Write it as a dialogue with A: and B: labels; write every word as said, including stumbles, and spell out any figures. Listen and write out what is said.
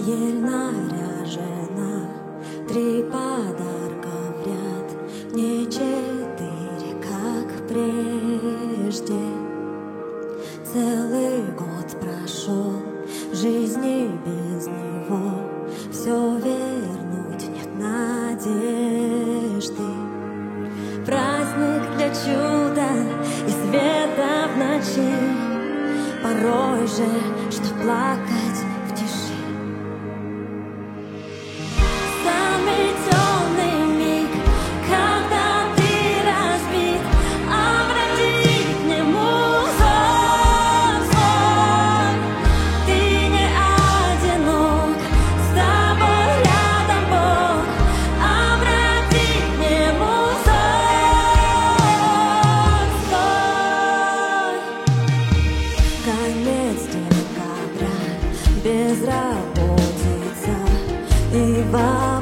A: ель наряжена, три подарка в ряд, не четыре, как прежде. Целый год прошел, жизни без него, все вернуть нет надежды. Праздник для чуда и света в ночи, порой же, что плакать в тиши. Самый темный миг, когда ты разбит, обрати к нему взор свой. Ты не одинок, с тобой рядом Бог, обрати к нему взор свой. Конец декабря, безработица и вода.